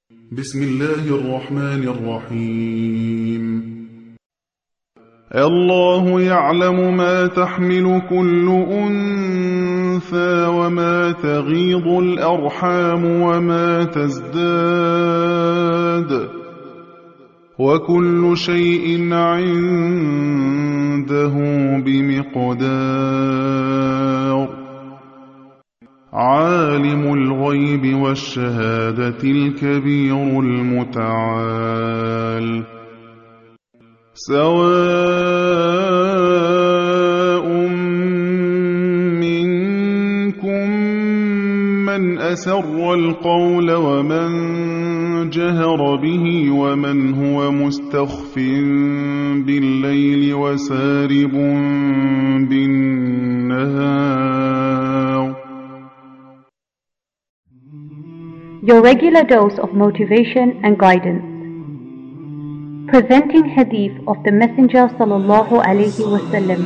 بسم الله الرحمن الرحيم. الله يعلم ما تحمل كل أنثى وما تغيض الأرحام وما تزداد، وكل شيء عنده بمقدار. عالم الغيب والشهادة الكبير المتعال. سواء منكم من أسر القول ومن جهر به ومن هو مستخف بالليل وسارب بالنهار. Your regular dose of motivation and guidance. Presenting hadith of the Messenger sallallahu alaihi wasallam.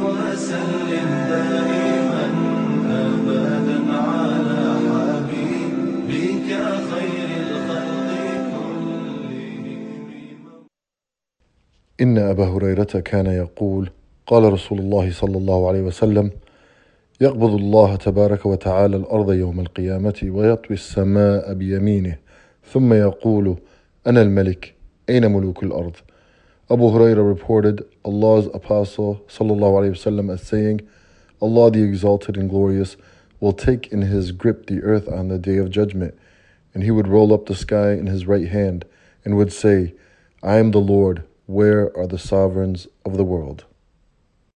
إن أبا هريرة كان يقول: قال رسول الله صلى الله عليه وسلم: يقبض الله تبارك وتعالى الأرض يوم القيامة ويطوي السماء بيمينه ثم يقول: أنا الملك، أين ملوك الأرض? Abu Hurairah reported Allah's Apostle sallallahu alaihi wasallam as saying, Allah the Exalted and Glorious will take in His grip the earth on the Day of Judgment, and He would roll up the sky in His right hand and would say, I am the Lord, where are the sovereigns of the world?